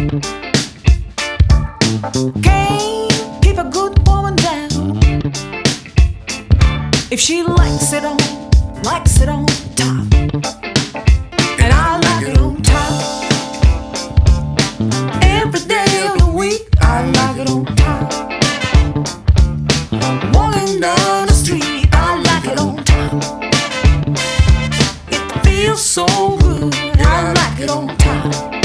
Can't keep a good woman down. If she likes it on,